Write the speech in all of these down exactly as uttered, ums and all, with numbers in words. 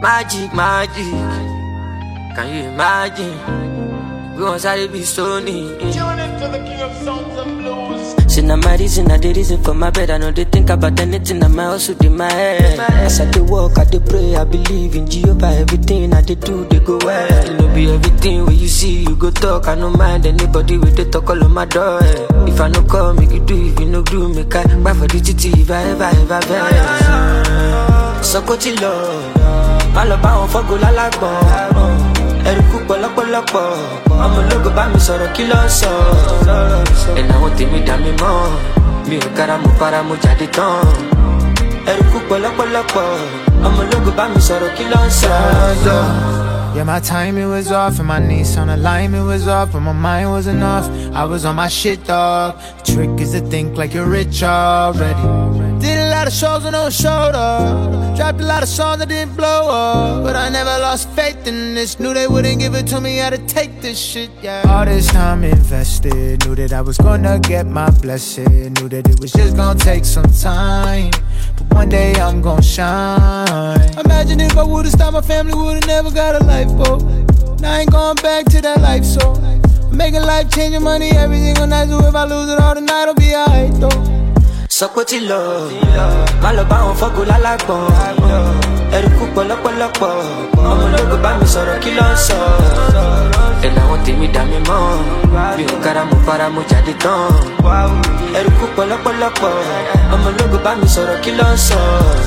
Magic, magic. Can you imagine? We want to be Sony. Tune into the king of songs and blues. See now my reason, I the reason for my bed. I know they think about anything, I might also do my head. As I dey walk, I dey pray, I believe in Jehovah. Everything I dey do, they go well. You know be everything when you see, you go talk. I no mind anybody with they talk all on my door. Eh. If I no call, make you do. If you no do, make I buy for the G T. If I ever, ever vex. So go to love. My love, I won't forgo la la bon. Ẹ̀rùkú pọ̀lọ́pọ̀lọpọ̀ ọmọ ológo bá mi sọ̀rọ̀ kí ló ń sọ. Ẹ̀nà àwọn tèmi dá mi mọ́ mi ò kára mo para mo jáde tán. Ẹ̀rùkú pọ̀lọ́pọ̀lọpọ̀ ọmọ ológo bá mi sọ̀rọ̀ kí ló ń sọ. Yeah, my timing was off and my knees on alignment was off, but my mind wasn't off. I was on my shit, dog. The trick is to think like you're rich already. Did a lot of shows with no shoulder. Dropped a lot of songs that didn't blow up, but I never lost faith in this. Knew they wouldn't give it to me, had to take this shit, yeah. All this time invested, knew that I was gonna get my blessing. Knew that it was just gonna take some time, but one day I'm gonna shine. Imagine if I would've stopped, my family would've never got a lifeboat. Now I ain't going back to that life, so I'm making life changing money every single night. So if I lose it all tonight, I'll be alright though. Sọ pé tí lọ, má lọ bá wọn fọ́gò lálágbọ̀n. Ẹ̀rùkú pọ̀lọ́pọ̀lọpọ̀ ọmọ ológo bá mi sọ̀rọ̀ kí ló ń sọ. Ẹ̀nà àwọn tèmi dá mi mọ́ mi ò kára mo para mo jáde tán. Ẹ̀rùkú pọ̀lọ́pọ̀lọpọ̀ ọmọ ológo bá mi sọ̀rọ̀ kí ló ń sọ.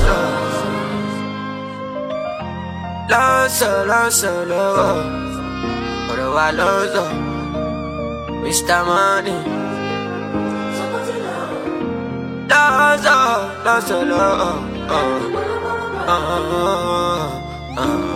Lọ́sọ̀ lọ́sọ̀ lọ́wọ́ ọ̀rọ̀ wa lọ́sọ̀ Mister Money. Lọ́sọ̀ lọ́sọ̀ lọ́wọ́.